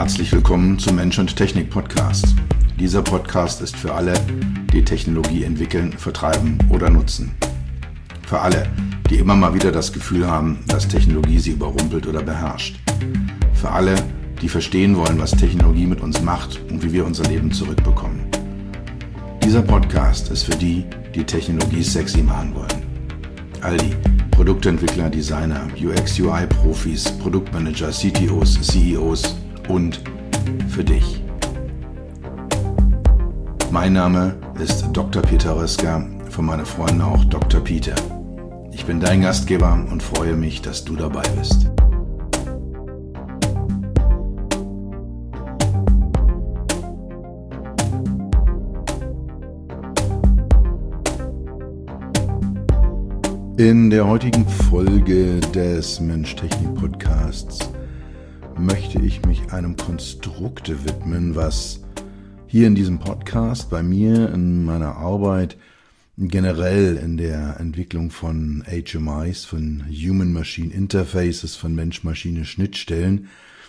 Herzlich willkommen zum Mensch und Technik Podcast. Dieser Podcast ist für alle, die Technologie entwickeln, vertreiben oder nutzen. Für alle, die immer mal wieder das Gefühl haben, dass Technologie sie überrumpelt oder beherrscht. Für alle, die verstehen wollen, was Technologie mit uns macht und wie wir unser Leben zurückbekommen. Dieser Podcast ist für die, die Technologie sexy machen wollen. All die Produktentwickler, Designer, UX-UI-Profis, Produktmanager, CTOs, CEOs und für dich. Mein Name ist Dr. Peter Röska, von meinen Freunden auch Dr. Peter. Ich bin dein Gastgeber und freue mich, dass du dabei bist. In der heutigen Folge des Mensch-Technik-Podcasts möchte ich mich einem Konstrukt widmen, was hier in diesem Podcast bei mir in meiner Arbeit generell in der Entwicklung von HMIs, von Human-Machine Interfaces, von Mensch-Maschine-Schnittstellen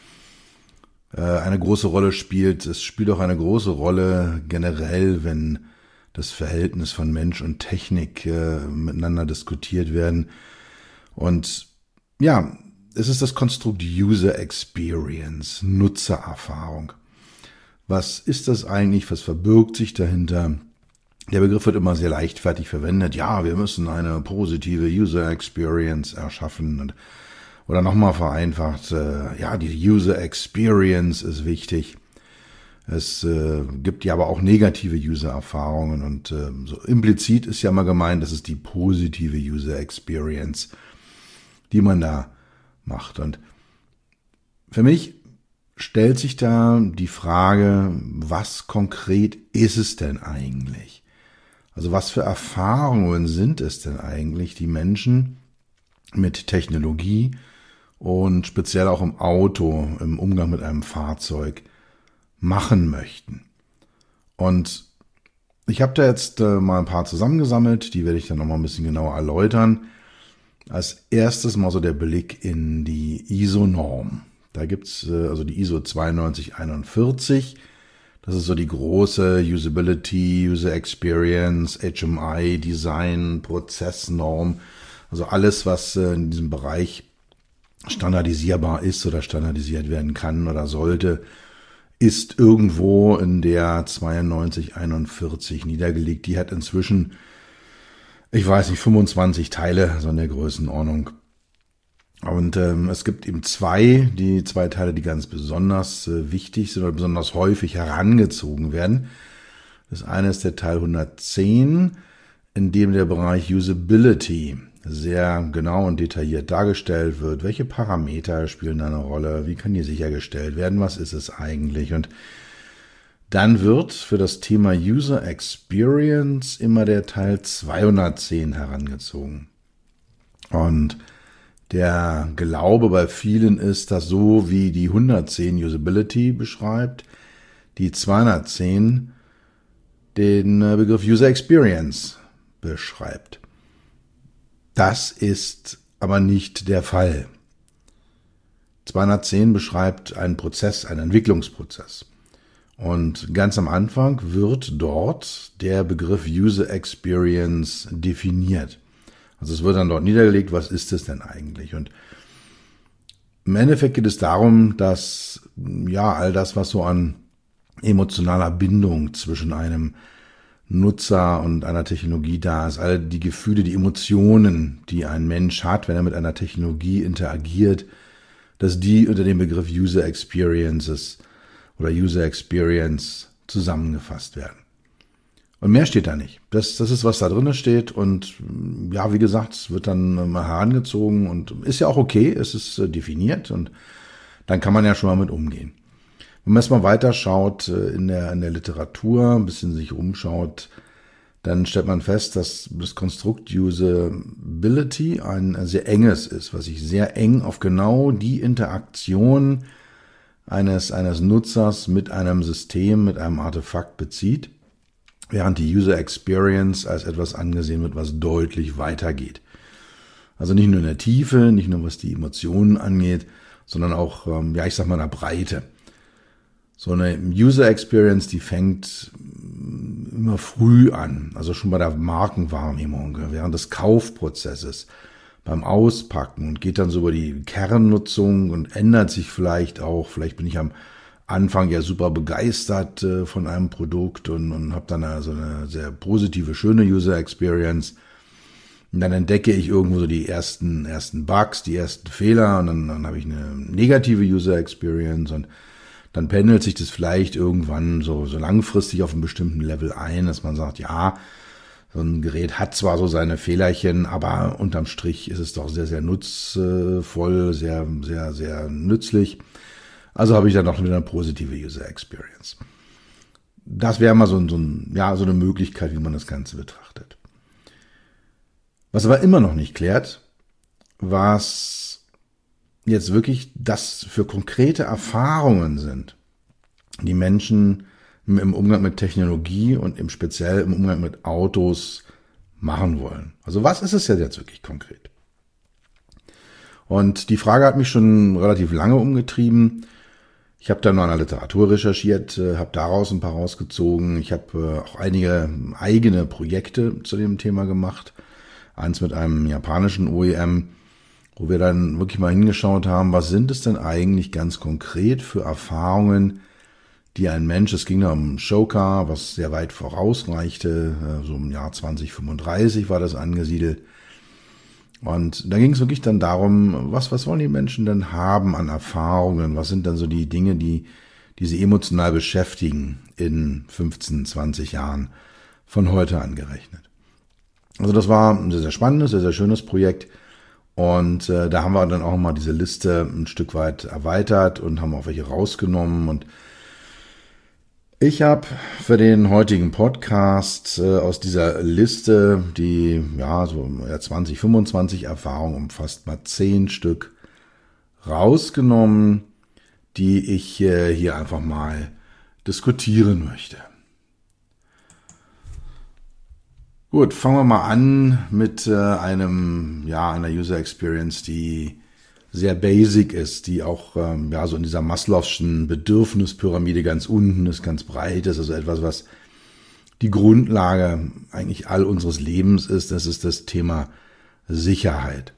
eine große Rolle spielt. Es spielt auch eine große Rolle generell, wenn das Verhältnis von Mensch und Technik miteinander diskutiert werden. Und ja, es ist das Konstrukt User Experience, Nutzererfahrung. Was ist das eigentlich? Was verbirgt sich dahinter? Der Begriff wird immer sehr leichtfertig verwendet. Ja, wir müssen eine positive User Experience erschaffen. Oder nochmal vereinfacht, ja, die User Experience ist wichtig. Es gibt ja aber auch negative User-Erfahrungen und so implizit ist ja mal gemeint, das ist die positive User-Experience, die man da macht. Und für mich stellt sich da die Frage, was konkret ist es denn eigentlich? Also was für Erfahrungen sind es denn eigentlich, die Menschen mit Technologie und speziell auch im Auto, im Umgang mit einem Fahrzeug machen möchten. Und ich habe da jetzt mal ein paar zusammengesammelt, die werde ich dann nochmal ein bisschen genauer erläutern. Als erstes mal so der Blick in die ISO-Norm. Da gibt's also die ISO 9241, das ist so die große Usability, User Experience, HMI, Design, Prozessnorm, also alles, was in diesem Bereich standardisierbar ist oder standardisiert werden kann oder sollte, ist irgendwo in der 9241 niedergelegt. Die hat inzwischen, ich weiß nicht, 25 Teile, so in der Größenordnung. Und es gibt eben die zwei Teile, die ganz besonders wichtig sind oder besonders häufig herangezogen werden. Das eine ist der Teil 110, in dem der Bereich Usability sehr genau und detailliert dargestellt wird. Welche Parameter spielen da eine Rolle? Wie kann die sichergestellt werden? Was ist es eigentlich? Und dann wird für das Thema User Experience immer der Teil 210 herangezogen. Und der Glaube bei vielen ist, dass so wie die 110 Usability beschreibt, die 210 den Begriff User Experience beschreibt. Das ist aber nicht der Fall. 210 beschreibt einen Prozess, einen Entwicklungsprozess. Und ganz am Anfang wird dort der Begriff User Experience definiert. Also es wird dann dort niedergelegt, was ist es denn eigentlich? Und im Endeffekt geht es darum, dass ja all das, was so an emotionaler Bindung zwischen einem Nutzer und einer Technologie da ist, all die Gefühle, die Emotionen, die ein Mensch hat, wenn er mit einer Technologie interagiert, dass die unter dem Begriff User Experiences oder User Experience zusammengefasst werden. Und mehr steht da nicht. Das ist, was da drin steht und ja, wie gesagt, es wird dann mal herangezogen und ist ja auch okay, es ist definiert und dann kann man ja schon mal mit umgehen. Wenn man erstmal weiter schaut in der Literatur, ein bisschen sich umschaut, dann stellt man fest, dass das Konstrukt Usability ein sehr enges ist, was sich sehr eng auf genau die Interaktion eines Nutzers mit einem System, mit einem Artefakt bezieht, während die User Experience als etwas angesehen wird, was deutlich weitergeht. Also nicht nur in der Tiefe, nicht nur was die Emotionen angeht, sondern auch, ja, ich sag mal in der Breite. So eine User Experience, die fängt immer früh an, also schon bei der Markenwahrnehmung, während des Kaufprozesses, beim Auspacken und geht dann so über die Kernnutzung und ändert sich vielleicht auch. Vielleicht bin ich am Anfang ja super begeistert von einem Produkt und habe dann also eine sehr positive, schöne User Experience. Und dann entdecke ich irgendwo so die ersten Bugs, die ersten Fehler und dann habe ich eine negative User Experience und dann pendelt sich das vielleicht irgendwann so langfristig auf einem bestimmten Level ein, dass man sagt, ja, so ein Gerät hat zwar so seine Fehlerchen, aber unterm Strich ist es doch sehr, sehr nutzvoll, sehr, sehr, sehr nützlich. Also habe ich dann noch wieder eine positive User Experience. Das wäre mal so eine Möglichkeit, wie man das Ganze betrachtet. Was aber immer noch nicht klärt, was jetzt wirklich das für konkrete Erfahrungen sind, die Menschen im Umgang mit Technologie und im speziell im Umgang mit Autos machen wollen. Also was ist es jetzt wirklich konkret? Und die Frage hat mich schon relativ lange umgetrieben. Ich habe da noch in der Literatur recherchiert, habe daraus ein paar rausgezogen. Ich habe auch einige eigene Projekte zu dem Thema gemacht. Eins mit einem japanischen OEM, wo wir dann wirklich mal hingeschaut haben, was sind es denn eigentlich ganz konkret für Erfahrungen, die ein Mensch, es ging da um Showcar, was sehr weit vorausreichte, so im Jahr 2035 war das angesiedelt. Und da ging es wirklich dann darum, was wollen die Menschen denn haben an Erfahrungen, was sind dann so die Dinge, die sie emotional beschäftigen in 15, 20 Jahren von heute angerechnet. Also das war ein sehr, sehr spannendes, sehr, sehr schönes Projekt. Und da haben wir dann auch mal diese Liste ein Stück weit erweitert und haben auch welche rausgenommen. Und ich habe für den heutigen Podcast aus dieser Liste, die so 20, 25 Erfahrungen umfasst, mal 10 Stück rausgenommen, die ich hier einfach mal diskutieren möchte. Gut, fangen wir mal an mit einer User Experience, die sehr basic ist, die auch so in dieser Maslow'schen Bedürfnispyramide ganz unten ist, ganz breit ist, also etwas, was die Grundlage eigentlich all unseres Lebens ist. Das ist das Thema Sicherheit.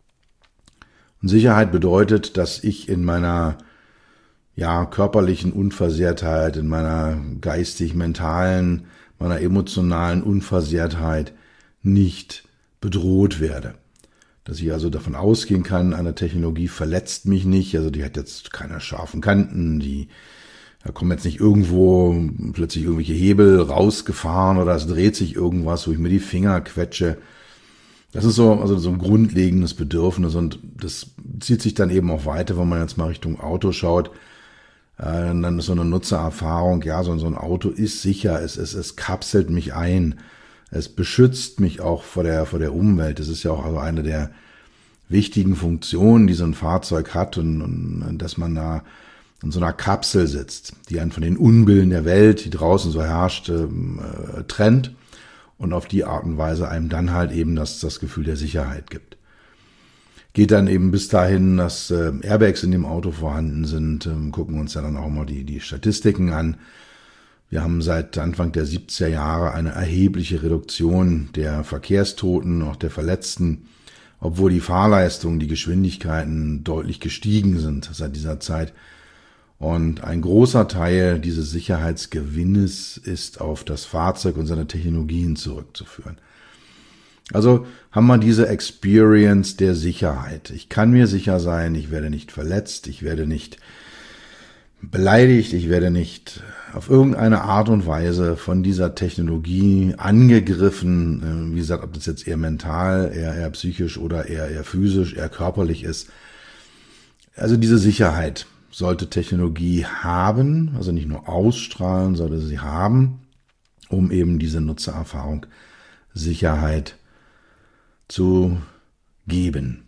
Und Sicherheit bedeutet, dass ich in meiner körperlichen Unversehrtheit, in meiner geistig-mentalen, meiner emotionalen Unversehrtheit nicht bedroht werde. Dass ich also davon ausgehen kann, eine Technologie verletzt mich nicht, also die hat jetzt keine scharfen Kanten, da kommen jetzt nicht irgendwo plötzlich irgendwelche Hebel rausgefahren oder es dreht sich irgendwas, wo ich mir die Finger quetsche. Das ist so ein grundlegendes Bedürfnis und das zieht sich dann eben auch weiter, wenn man jetzt mal Richtung Auto schaut. Dann ist so eine Nutzererfahrung, so ein Auto ist sicher, es kapselt mich ein. Es beschützt mich auch vor der Umwelt. Das ist ja auch also eine der wichtigen Funktionen, die so ein Fahrzeug hat und dass man da in so einer Kapsel sitzt, die einen von den Unbillen der Welt, die draußen so herrscht, trennt und auf die Art und Weise einem dann halt eben das Gefühl der Sicherheit gibt. Geht dann eben bis dahin, dass Airbags in dem Auto vorhanden sind, gucken uns ja dann auch mal die Statistiken an. Wir haben seit Anfang der 70er Jahre eine erhebliche Reduktion der Verkehrstoten, auch der Verletzten, obwohl die Fahrleistung, die Geschwindigkeiten deutlich gestiegen sind seit dieser Zeit. Und ein großer Teil dieses Sicherheitsgewinnes ist auf das Fahrzeug und seine Technologien zurückzuführen. Also haben wir diese Experience der Sicherheit. Ich kann mir sicher sein, ich werde nicht verletzt, ich werde nicht beleidigt, ich werde nicht auf irgendeine Art und Weise von dieser Technologie angegriffen. Wie gesagt, ob das jetzt eher mental, eher psychisch oder eher physisch, eher körperlich ist. Also diese Sicherheit sollte Technologie haben, also nicht nur ausstrahlen, sollte sie haben, um eben diese Nutzererfahrung Sicherheit zu geben.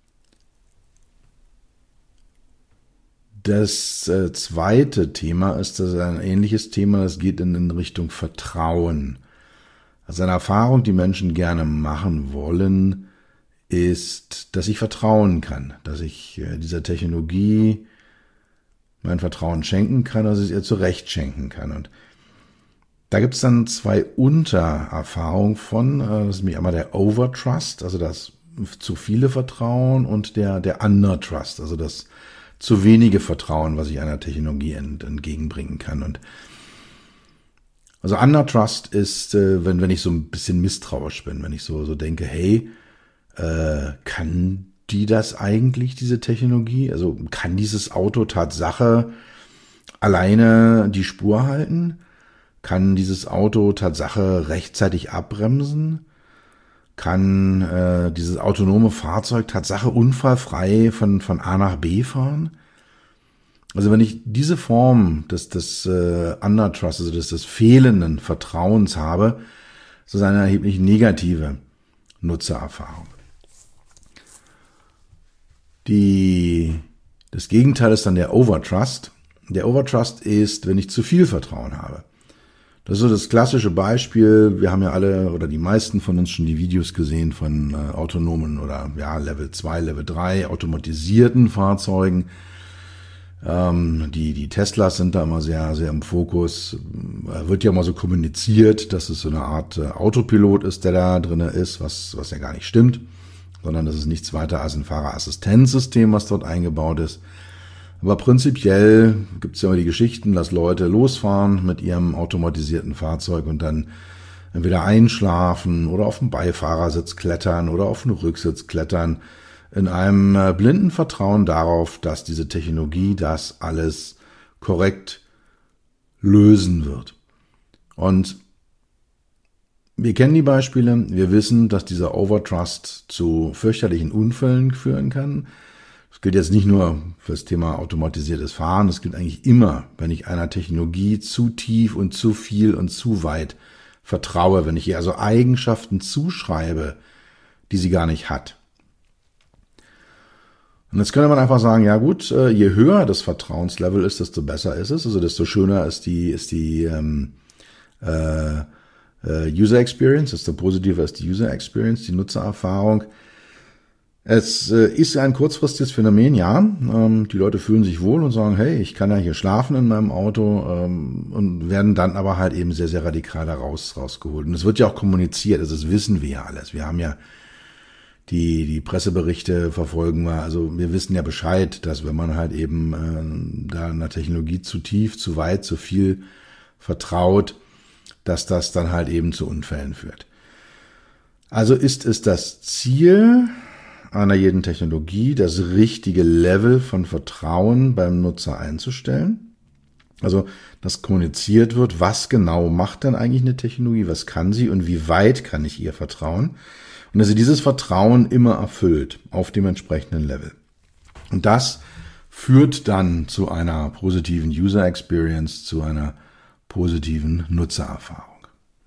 Das zweite Thema ist ein ähnliches Thema, das geht in Richtung Vertrauen. Also eine Erfahrung, die Menschen gerne machen wollen, ist, dass ich vertrauen kann, dass ich dieser Technologie mein Vertrauen schenken kann oder es ihr zurecht schenken kann. Und da gibt es dann 2 Untererfahrungen von. Das ist nämlich einmal der Overtrust, also das zu viele Vertrauen, und der Undertrust, also das zu wenige Vertrauen, was ich einer Technologie entgegenbringen kann. Und also Undertrust ist, wenn ich so ein bisschen misstrauisch bin, wenn ich so denke, hey, kann die das eigentlich, diese Technologie? Also kann dieses Auto Tatsache alleine die Spur halten? Kann dieses Auto Tatsache rechtzeitig abbremsen? Kann dieses autonome Fahrzeug Tatsache unfallfrei von A nach B fahren? Also wenn ich diese Form des Undertrust, also des fehlenden Vertrauens habe, ist das eine erheblich negative Nutzererfahrung. Das Gegenteil ist dann der Overtrust. Der Overtrust ist, wenn ich zu viel Vertrauen habe. Das ist so das klassische Beispiel. Wir haben ja alle oder die meisten von uns schon die Videos gesehen von autonomen oder Level 2, Level 3 automatisierten Fahrzeugen. Die Teslas sind da immer sehr, sehr im Fokus. Wird ja mal so kommuniziert, dass es so eine Art Autopilot ist, der da drin ist, was ja gar nicht stimmt, sondern das ist nichts weiter als ein Fahrerassistenzsystem, was dort eingebaut ist. Aber prinzipiell gibt es ja immer die Geschichten, dass Leute losfahren mit ihrem automatisierten Fahrzeug und dann entweder einschlafen oder auf den Beifahrersitz klettern oder auf den Rücksitz klettern, in einem blinden Vertrauen darauf, dass diese Technologie das alles korrekt lösen wird. Und wir kennen die Beispiele, wir wissen, dass dieser Overtrust zu fürchterlichen Unfällen führen kann. Das gilt jetzt nicht nur für das Thema automatisiertes Fahren, das gilt eigentlich immer, wenn ich einer Technologie zu tief und zu viel und zu weit vertraue, wenn ich ihr also Eigenschaften zuschreibe, die sie gar nicht hat. Und jetzt könnte man einfach sagen, ja gut, je höher das Vertrauenslevel ist, desto besser ist es, also desto schöner ist die User Experience, desto positiver ist die User Experience, die Nutzererfahrung. Es ist ein kurzfristiges Phänomen, ja. Die Leute fühlen sich wohl und sagen, hey, ich kann ja hier schlafen in meinem Auto, und werden dann aber halt eben sehr, sehr radikal da rausgeholt. Und es wird ja auch kommuniziert, also das wissen wir ja alles. Wir haben ja die Presseberichte verfolgen wir, also wir wissen ja Bescheid, dass wenn man halt eben da einer Technologie zu tief, zu weit, zu viel vertraut, dass das dann halt eben zu Unfällen führt. Also ist es das Ziel einer jeden Technologie, das richtige Level von Vertrauen beim Nutzer einzustellen. Also, dass kommuniziert wird, was genau macht denn eigentlich eine Technologie, was kann sie und wie weit kann ich ihr vertrauen. Und dass sie dieses Vertrauen immer erfüllt auf dem entsprechenden Level. Und das führt dann zu einer positiven User Experience, zu einer positiven Nutzererfahrung.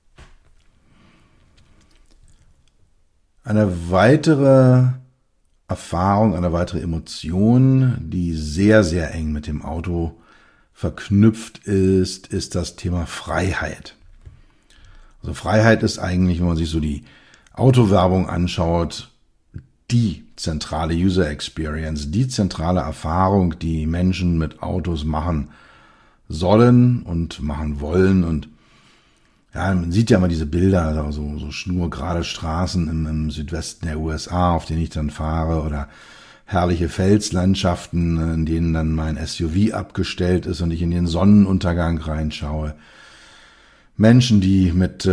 Eine weitere Erfahrung, eine weitere Emotion, die sehr, sehr eng mit dem Auto verknüpft ist das Thema Freiheit. Also Freiheit ist eigentlich, wenn man sich so die Autowerbung anschaut, die zentrale User Experience, die zentrale Erfahrung, die Menschen mit Autos machen sollen und machen wollen. Und ja, man sieht ja mal diese Bilder, so schnurgerade Straßen im Südwesten der USA, auf denen ich dann fahre, oder herrliche Felslandschaften, in denen dann mein SUV abgestellt ist und ich in den Sonnenuntergang reinschaue. Menschen, die mit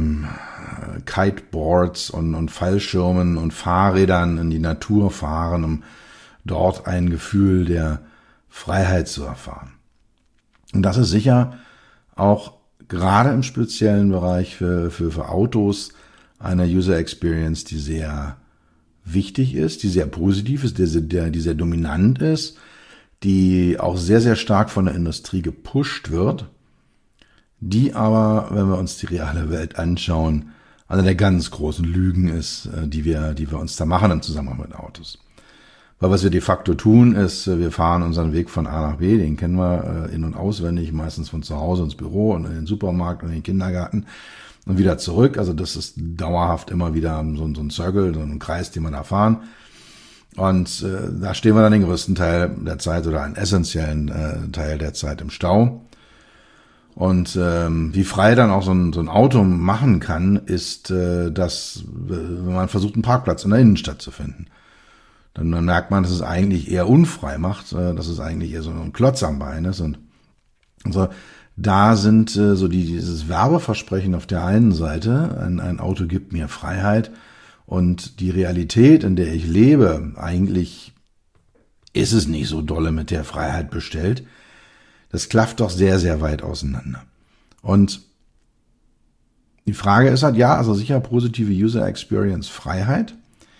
Kiteboards und Fallschirmen und Fahrrädern in die Natur fahren, um dort ein Gefühl der Freiheit zu erfahren. Und das ist sicher auch gerade im speziellen Bereich für Autos eine User Experience, die sehr wichtig ist, die sehr positiv ist, die sehr dominant ist, die auch sehr, sehr stark von der Industrie gepusht wird, die aber, wenn wir uns die reale Welt anschauen, eine der ganz großen Lügen ist, die wir uns da machen im Zusammenhang mit Autos. Weil was wir de facto tun, ist, wir fahren unseren Weg von A nach B, den kennen wir in- und auswendig, meistens von zu Hause ins Büro und in den Supermarkt und in den Kindergarten und wieder zurück. Also das ist dauerhaft immer wieder so ein Circle, so ein Kreis, den wir da fahren. Und da stehen wir dann den größten Teil der Zeit oder einen essentiellen Teil der Zeit im Stau. Und wie frei dann auch so ein Auto machen kann, ist, dass wenn man versucht, einen Parkplatz in der Innenstadt zu finden, dann merkt man, dass es eigentlich eher unfrei macht, dass es eigentlich eher so ein Klotz am Bein ist. Und so, da sind so dieses Werbeversprechen auf der einen Seite, ein Auto gibt mir Freiheit, und die Realität, in der ich lebe, eigentlich ist es nicht so dolle mit der Freiheit bestellt. Das klafft doch sehr, sehr weit auseinander. Und die Frage ist halt, ja, also sicher positive User Experience Freiheit.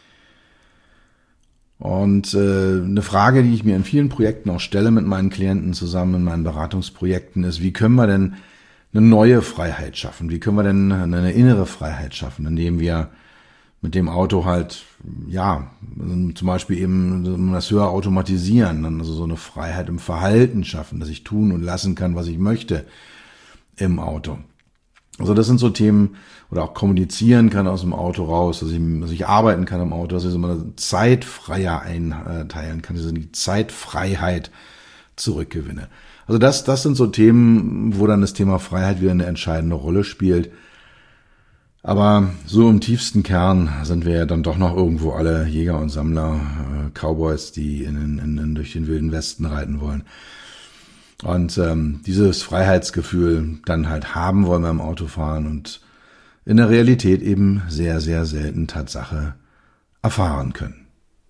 Und eine Frage, die ich mir in vielen Projekten auch stelle mit meinen Klienten zusammen, in meinen Beratungsprojekten, ist, wie können wir denn eine neue Freiheit schaffen? Wie können wir denn eine innere Freiheit schaffen, indem wir mit dem Auto halt, ja, zum Beispiel eben das höher automatisieren, dann also so eine Freiheit im Verhalten schaffen, dass ich tun und lassen kann, was ich möchte im Auto. Also das sind so Themen, oder auch kommunizieren kann aus dem Auto raus, dass ich arbeiten kann im Auto, dass ich so meine Zeit freier einteilen kann, dass ich die Zeitfreiheit zurückgewinne. Also das sind so Themen, wo dann das Thema Freiheit wieder eine entscheidende Rolle spielt. Aber so im tiefsten Kern sind wir ja dann doch noch irgendwo alle Jäger und Sammler, Cowboys, die durch den wilden Westen reiten wollen. Und dieses Freiheitsgefühl dann halt haben wollen beim Autofahren und in der Realität eben sehr, sehr selten Tatsache erfahren können.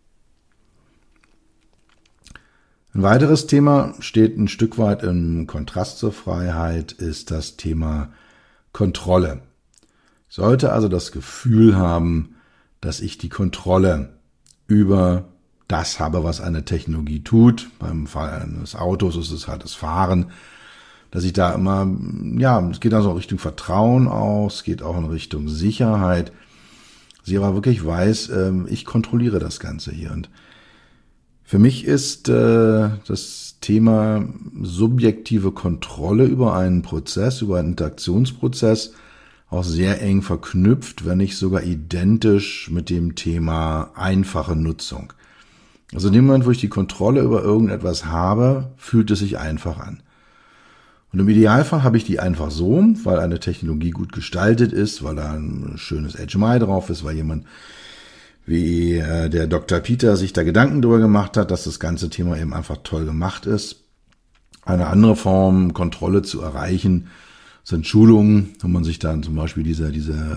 Ein weiteres Thema steht ein Stück weit im Kontrast zur Freiheit, ist das Thema Kontrolle. Ich sollte also das Gefühl haben, dass ich die Kontrolle über das habe, was eine Technologie tut. Beim Fall eines Autos ist es halt das Fahren, dass ich da immer, ja, es geht also in Richtung Vertrauen aus, es geht auch in Richtung Sicherheit. dass ich aber wirklich weiß, ich kontrolliere das Ganze hier. Und für mich ist das Thema subjektive Kontrolle über einen Prozess, über einen Interaktionsprozess auch sehr eng verknüpft, wenn nicht sogar identisch mit dem Thema einfache Nutzung. Also in dem Moment, wo ich die Kontrolle über irgendetwas habe, fühlt es sich einfach an. Und im Idealfall habe ich die einfach so, weil eine Technologie gut gestaltet ist, weil da ein schönes HMI drauf ist, weil jemand wie der Dr. Peter sich da Gedanken darüber gemacht hat, dass das ganze Thema eben einfach toll gemacht ist. Eine andere Form, Kontrolle zu erreichen, sind Schulungen, wenn man sich dann zum Beispiel diese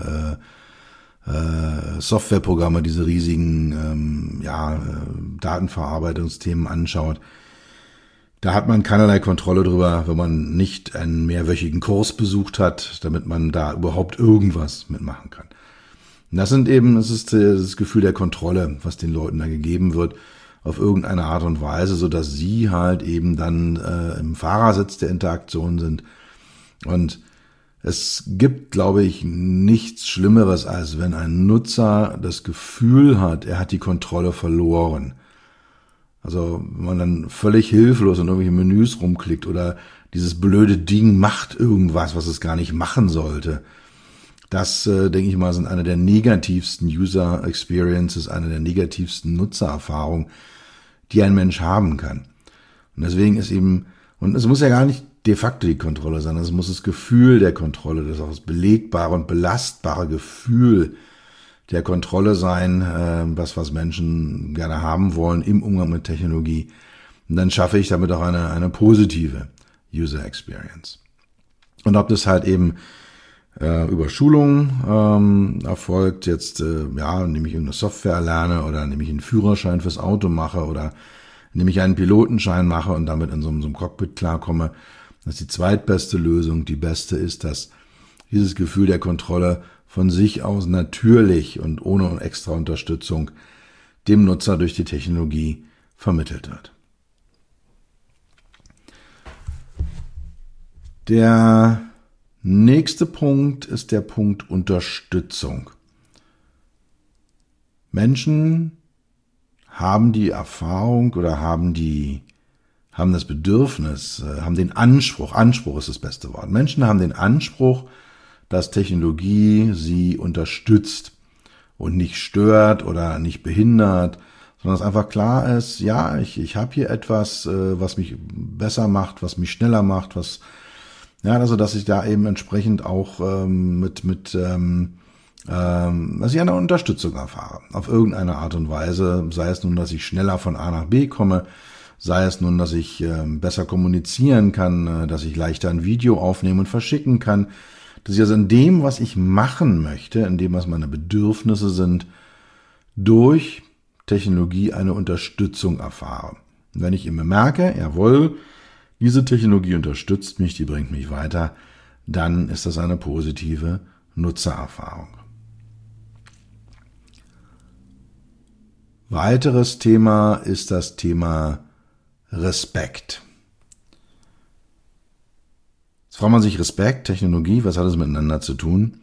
Softwareprogramme, diese riesigen Datenverarbeitungsthemen anschaut. Da hat man keinerlei Kontrolle drüber, wenn man nicht einen mehrwöchigen Kurs besucht hat, damit man da überhaupt irgendwas mitmachen kann. Und das ist das Gefühl der Kontrolle, was den Leuten da gegeben wird, auf irgendeine Art und Weise, so dass sie halt eben dann im Fahrersitz der Interaktion sind. Und es gibt, glaube ich, nichts Schlimmeres, als wenn ein Nutzer das Gefühl hat, er hat die Kontrolle verloren. Also wenn man dann völlig hilflos in irgendwelche Menüs rumklickt oder dieses blöde Ding macht irgendwas, was es gar nicht machen sollte. Das, denke ich mal, sind eine der negativsten User Experiences, eine der negativsten Nutzererfahrungen, die ein Mensch haben kann. Und deswegen ist eben, und es muss ja gar nicht de facto die Kontrolle sein, es muss das Gefühl der Kontrolle, das auch das belegbare und belastbare Gefühl der Kontrolle sein, was Menschen gerne haben wollen im Umgang mit Technologie. Und dann schaffe ich damit auch eine positive User Experience. Und ob das halt eben über Schulungen erfolgt, jetzt indem ich irgendeine Software lerne oder indem ich einen Führerschein fürs Auto mache oder indem ich einen Pilotenschein mache und damit in so einem Cockpit klarkomme, das ist die zweitbeste Lösung. Die beste ist, dass dieses Gefühl der Kontrolle von sich aus natürlich und ohne extra Unterstützung dem Nutzer durch die Technologie vermittelt wird. Der nächste Punkt ist der Punkt Unterstützung. Menschen haben die Erfahrung oder haben das Bedürfnis, haben den Anspruch ist das beste Wort. Menschen haben den Anspruch, dass Technologie sie unterstützt und nicht stört oder nicht behindert, sondern es einfach klar ist, ja, ich habe hier etwas, was mich besser macht, was mich schneller macht, also dass ich da eben entsprechend auch dass ich eine Unterstützung erfahre, auf irgendeine Art und Weise, sei es nun, dass ich schneller von A nach B komme, sei es nun, dass ich besser kommunizieren kann, dass ich leichter ein Video aufnehmen und verschicken kann, dass ich also in dem, was ich machen möchte, in dem, was meine Bedürfnisse sind, durch Technologie eine Unterstützung erfahre. Und wenn ich immer merke, jawohl, diese Technologie unterstützt mich, die bringt mich weiter, dann ist das eine positive Nutzererfahrung. Weiteres Thema ist das Thema Respekt. Jetzt fragt man sich Respekt, Technologie, was hat es miteinander zu tun?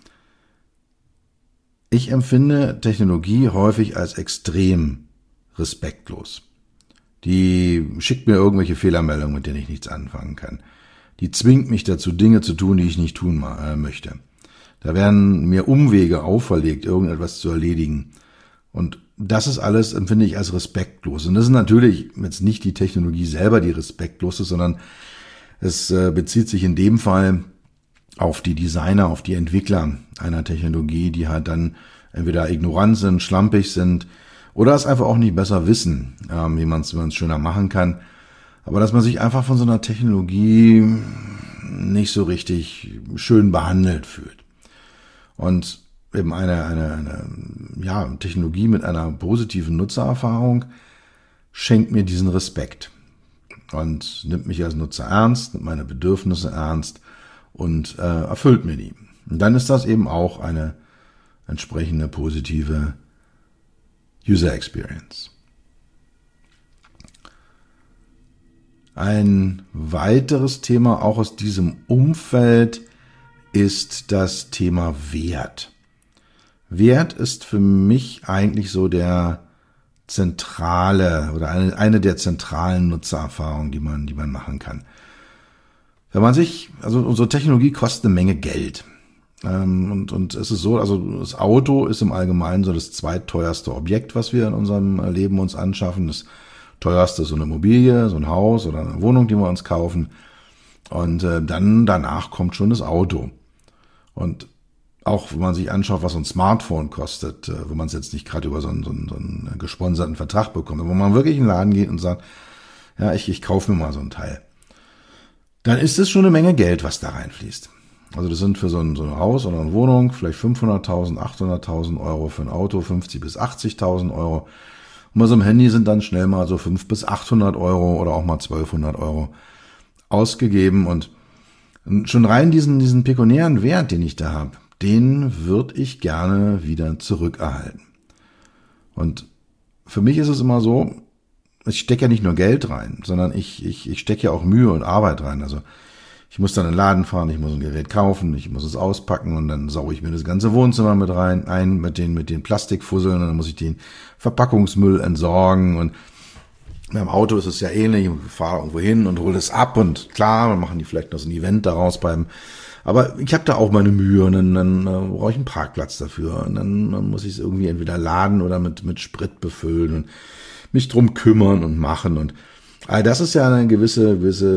Ich empfinde Technologie häufig als extrem respektlos. Die schickt mir irgendwelche Fehlermeldungen, mit denen ich nichts anfangen kann. Die zwingt mich dazu, Dinge zu tun, die ich nicht tun möchte. Da werden mir Umwege auferlegt, irgendetwas zu erledigen. Und das ist alles, empfinde ich, als respektlos. Und das ist natürlich jetzt nicht die Technologie selber, die respektlos ist, sondern es bezieht sich in dem Fall auf die Designer, auf die Entwickler einer Technologie, die halt dann entweder ignorant sind, schlampig sind oder es einfach auch nicht besser wissen, wie man es schöner machen kann. Aber dass man sich einfach von so einer Technologie nicht so richtig schön behandelt fühlt. Und eben eine Technologie mit einer positiven Nutzererfahrung schenkt mir diesen Respekt und nimmt mich als Nutzer ernst, nimmt meine Bedürfnisse ernst und erfüllt mir die. Und dann ist das eben auch eine entsprechende positive User Experience. Ein weiteres Thema auch aus diesem Umfeld ist das Thema Wert. Wert ist für mich eigentlich so der zentrale oder eine der zentralen Nutzererfahrungen, die man machen kann. Wenn man also unsere Technologie kostet eine Menge Geld. Und es ist so, also das Auto ist im Allgemeinen so das zweitteuerste Objekt, was wir in unserem Leben uns anschaffen. Das teuerste ist so eine Immobilie, so ein Haus oder eine Wohnung, die wir uns kaufen. Und dann danach kommt schon das Auto. Und auch wenn man sich anschaut, was so ein Smartphone kostet, wenn man es jetzt nicht gerade über so einen gesponserten Vertrag bekommt, wo man wirklich in den Laden geht und sagt, ja, ich kaufe mir mal so ein Teil, dann ist es schon eine Menge Geld, was da reinfließt. Also das sind für so ein Haus oder eine Wohnung vielleicht 500.000, 800.000 Euro, für ein Auto 50.000 bis 80.000 Euro. Und bei so einem Handy sind dann schnell mal so 500 bis 800 Euro oder auch mal 1.200 Euro ausgegeben. Und schon rein diesen pekuniären Wert, den ich da habe, den würde ich gerne wieder zurückerhalten. Und für mich ist es immer so, ich stecke ja nicht nur Geld rein, sondern ich stecke ja auch Mühe und Arbeit rein. Also ich muss dann in den Laden fahren, ich muss ein Gerät kaufen, ich muss es auspacken und dann sauge ich mir das ganze Wohnzimmer mit den Plastikfusseln und dann muss ich den Verpackungsmüll entsorgen. Und beim Auto ist es ja ähnlich, ich fahre irgendwo hin und hole es ab und klar, dann machen die vielleicht noch so ein Event daraus aber ich habe da auch meine Mühe und dann brauche ich einen Parkplatz dafür und dann muss ich es irgendwie entweder laden oder mit Sprit befüllen und mich drum kümmern und machen und das ist ja eine gewisse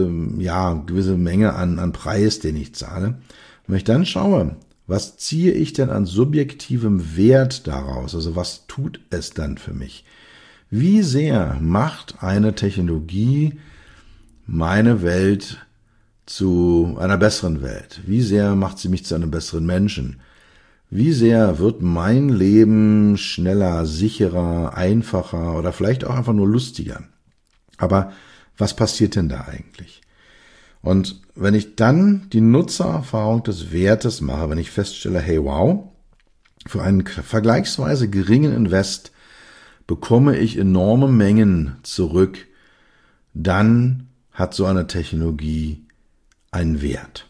Menge an Preis, den ich zahle. Und wenn ich dann schaue, was ziehe ich denn an subjektivem Wert daraus? Also was tut es dann für mich? Wie sehr macht eine Technologie meine Welt zu einer besseren Welt? Wie sehr macht sie mich zu einem besseren Menschen? Wie sehr wird mein Leben schneller, sicherer, einfacher oder vielleicht auch einfach nur lustiger? Aber was passiert denn da eigentlich? Und wenn ich dann die Nutzererfahrung des Wertes mache, wenn ich feststelle, hey wow, für einen vergleichsweise geringen Invest bekomme ich enorme Mengen zurück, dann hat so eine Technologie einen Wert.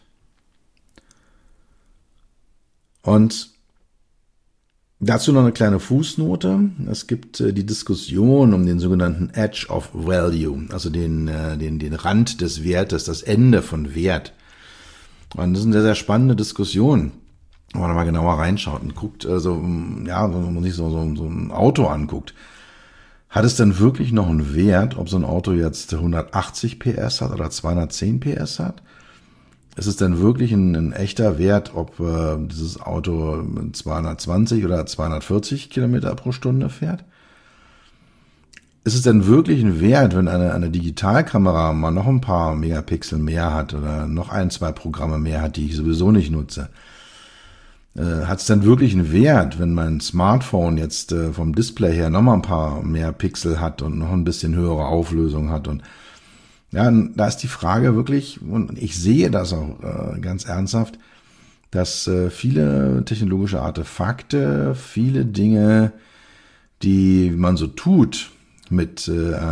Und dazu noch eine kleine Fußnote. Es gibt die Diskussion um den sogenannten Edge of Value, also den Rand des Wertes, das Ende von Wert. Und das ist eine sehr, sehr spannende Diskussion, wenn man mal genauer reinschaut und guckt, wenn man sich so ein Auto anguckt. Hat es denn wirklich noch einen Wert, ob so ein Auto jetzt 180 PS hat oder 210 PS hat? Ist es denn wirklich ein echter Wert, ob dieses Auto 220 oder 240 Kilometer pro Stunde fährt? Ist es denn wirklich ein Wert, wenn eine Digitalkamera mal noch ein paar Megapixel mehr hat oder noch 1-2 Programme mehr hat, die ich sowieso nicht nutze? Hat es denn wirklich einen Wert, wenn mein Smartphone jetzt vom Display her noch mal ein paar mehr Pixel hat und noch ein bisschen höhere Auflösung hat? Und ja, da ist die Frage wirklich, und ich sehe das auch ganz ernsthaft, dass viele technologische Artefakte, viele Dinge, die man so tut, mit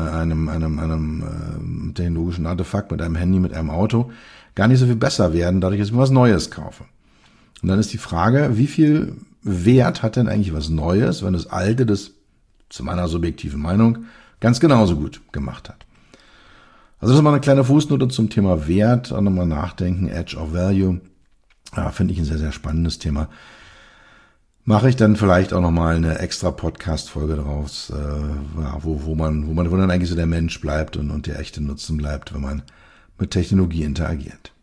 einem technologischen Artefakt, mit einem Handy, mit einem Auto, gar nicht so viel besser werden, dadurch, dass ich mir was Neues kaufe. Und dann ist die Frage, wie viel Wert hat denn eigentlich was Neues, wenn das Alte das, zu meiner subjektiven Meinung, ganz genauso gut gemacht hat. Also das ist mal eine kleine Fußnote zum Thema Wert, auch nochmal nachdenken, Edge of Value. Ja, finde ich ein sehr, sehr spannendes Thema. Mache ich dann vielleicht auch nochmal eine extra Podcast-Folge draus, wo dann eigentlich so der Mensch bleibt und der echte Nutzen bleibt, wenn man mit Technologie interagiert.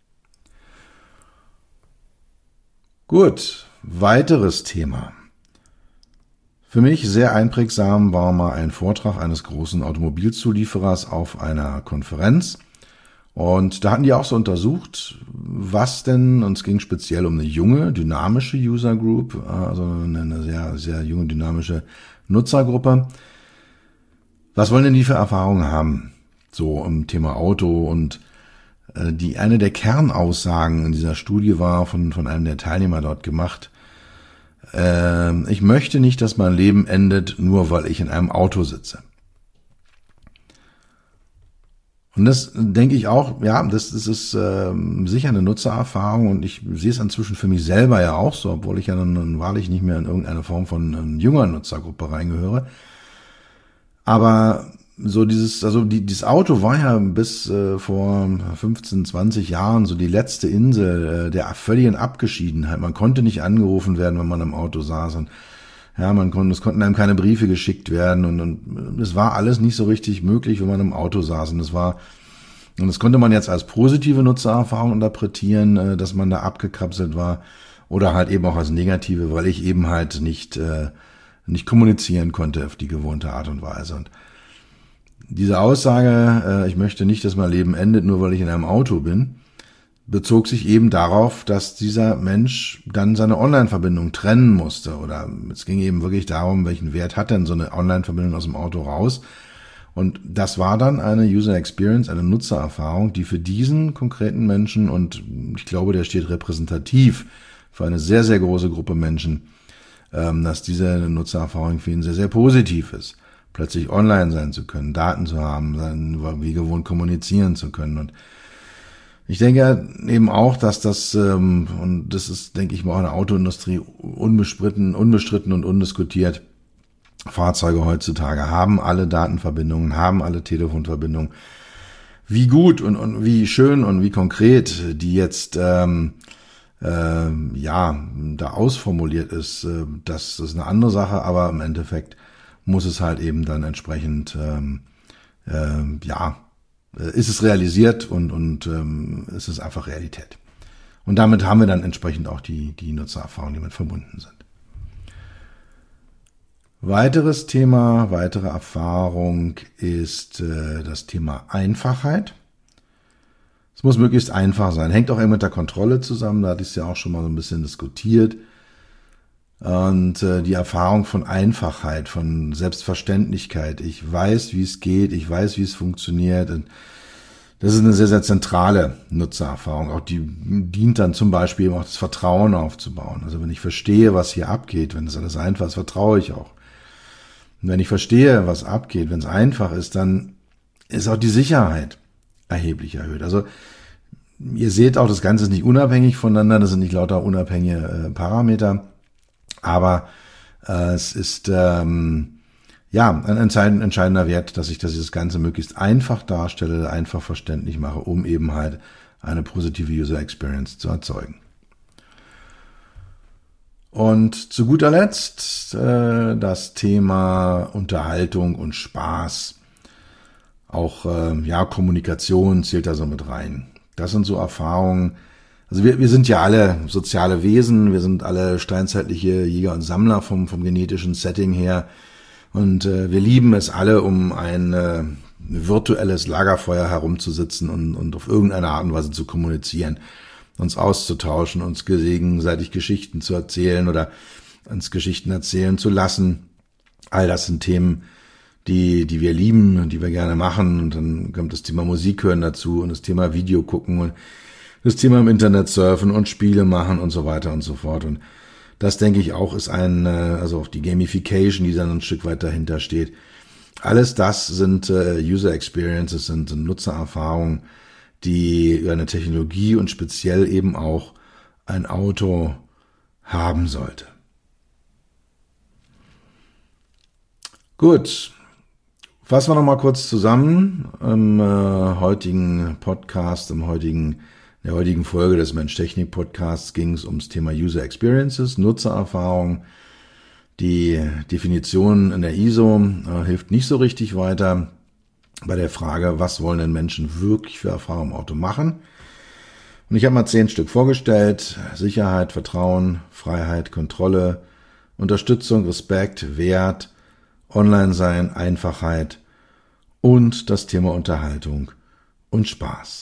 Gut, weiteres Thema. Für mich sehr einprägsam war mal ein Vortrag eines großen Automobilzulieferers auf einer Konferenz. Und da hatten die auch so untersucht, was denn, und es ging speziell um eine junge, dynamische User Group, also eine sehr, sehr junge, dynamische Nutzergruppe. Was wollen denn die für Erfahrungen haben? So im Thema Auto, und eine der Kernaussagen in dieser Studie war von einem der Teilnehmer dort gemacht: Ich möchte nicht, dass mein Leben endet, nur weil ich in einem Auto sitze. Und das denke ich auch, ja, das ist sicher eine Nutzererfahrung, und ich sehe es inzwischen für mich selber ja auch so, obwohl ich ja nun wahrlich nicht mehr in irgendeine Form von junger Nutzergruppe reingehöre. Aber so dieses Auto war ja bis vor 15, 20 Jahren so die letzte Insel der völligen Abgeschiedenheit. Man konnte nicht angerufen werden, wenn man im Auto saß, und ja, es konnten einem keine Briefe geschickt werden, und es war alles nicht so richtig möglich, wenn man im Auto saß, und das konnte man jetzt als positive Nutzererfahrung interpretieren, dass man da abgekapselt war, oder halt eben auch als negative, weil ich eben halt nicht kommunizieren konnte auf die gewohnte Art und Weise. Und diese Aussage, ich möchte nicht, dass mein Leben endet, nur weil ich in einem Auto bin, bezog sich eben darauf, dass dieser Mensch dann seine Online-Verbindung trennen musste. Oder es ging eben wirklich darum, welchen Wert hat denn so eine Online-Verbindung aus dem Auto raus. Und das war dann eine User Experience, eine Nutzererfahrung, die für diesen konkreten Menschen, und ich glaube, der steht repräsentativ für eine sehr, sehr große Gruppe Menschen, dass diese Nutzererfahrung für ihn sehr, sehr positiv ist. Plötzlich online sein zu können, Daten zu haben, dann wie gewohnt kommunizieren zu können. Und ich denke eben auch, dass das, und das ist, denke ich mal, auch in der Autoindustrie unbestritten und undiskutiert, Fahrzeuge heutzutage haben alle Datenverbindungen, haben alle Telefonverbindungen. Wie gut und wie schön und wie konkret die jetzt da ausformuliert ist, das ist eine andere Sache, aber im Endeffekt muss es halt eben dann entsprechend ist es realisiert, und es ist einfach Realität. Und damit haben wir dann entsprechend auch die Nutzererfahrungen, die mit verbunden sind. Weiteres Thema, weitere Erfahrung ist das Thema Einfachheit. Es muss möglichst einfach sein. Hängt auch eng mit der Kontrolle zusammen, da hatte ich es ja auch schon mal so ein bisschen diskutiert. Und die Erfahrung von Einfachheit, von Selbstverständlichkeit. Ich weiß, wie es geht, ich weiß, wie es funktioniert. Und das ist eine sehr, sehr zentrale Nutzererfahrung. Auch die dient dann zum Beispiel eben auch das Vertrauen aufzubauen. Also wenn ich verstehe, was hier abgeht, wenn es alles einfach ist, vertraue ich auch. Und wenn ich verstehe, was abgeht, wenn es einfach ist, dann ist auch die Sicherheit erheblich erhöht. Also ihr seht auch, das Ganze ist nicht unabhängig voneinander, das sind nicht lauter unabhängige Parameter. Aber es ist ein entscheidender Wert, dass ich das Ganze möglichst einfach darstelle, einfach verständlich mache, um eben halt eine positive User Experience zu erzeugen. Und zu guter Letzt das Thema Unterhaltung und Spaß. Auch Kommunikation zählt da so mit rein. Das sind so Erfahrungen. Also wir sind ja alle soziale Wesen, wir sind alle steinzeitliche Jäger und Sammler vom genetischen Setting her. Und wir lieben es alle, um ein virtuelles Lagerfeuer herumzusitzen und auf irgendeine Art und Weise zu kommunizieren, uns auszutauschen, uns gegenseitig Geschichten zu erzählen oder uns Geschichten erzählen zu lassen. All das sind Themen, die wir lieben und die wir gerne machen. Und dann kommt das Thema Musik hören dazu und das Thema Video gucken und das Thema im Internet surfen und Spiele machen und so weiter und so fort. Und das, denke ich, auch ist also auch die Gamification, die dann ein Stück weit dahinter steht. Alles das sind User Experiences, sind Nutzererfahrungen, die eine Technologie und speziell eben auch ein Auto haben sollte. Gut, fassen wir noch mal kurz zusammen im heutigen Podcast, in der heutigen Folge des Mensch-Technik-Podcasts ging es ums Thema User Experiences, Nutzererfahrung. Die Definition in der ISO hilft nicht so richtig weiter bei der Frage, was wollen denn Menschen wirklich für Erfahrungen im Auto machen? Und ich habe mal 10 Stück vorgestellt. Sicherheit, Vertrauen, Freiheit, Kontrolle, Unterstützung, Respekt, Wert, Online-Sein, Einfachheit und das Thema Unterhaltung und Spaß.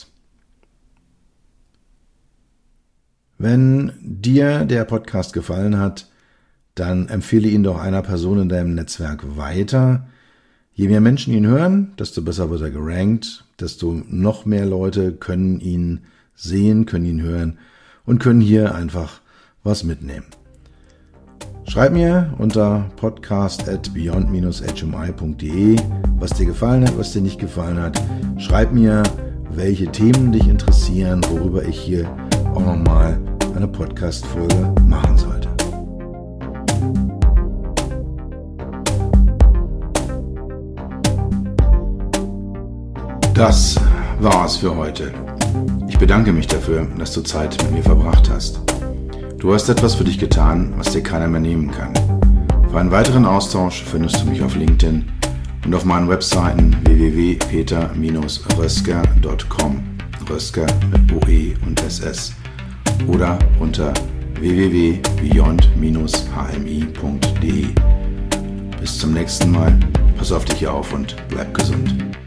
Wenn dir der Podcast gefallen hat, dann empfehle ihn doch einer Person in deinem Netzwerk weiter. Je mehr Menschen ihn hören, desto besser wird er gerankt, desto noch mehr Leute können ihn sehen, können ihn hören und können hier einfach was mitnehmen. Schreib mir unter podcast@beyond-hmi.de, was dir gefallen hat, was dir nicht gefallen hat. Schreib mir, welche Themen dich interessieren, worüber ich hier auch nochmal eine Podcast-Folge machen sollte. Das war's für heute. Ich bedanke mich dafür, dass du Zeit mit mir verbracht hast. Du hast etwas für dich getan, was dir keiner mehr nehmen kann. Für einen weiteren Austausch findest du mich auf LinkedIn und auf meinen Webseiten www.peter-rösker.com, Rösker mit OE und SS, oder unter www.beyond-hmi.de. Bis zum nächsten Mal, pass auf dich auf und bleib gesund.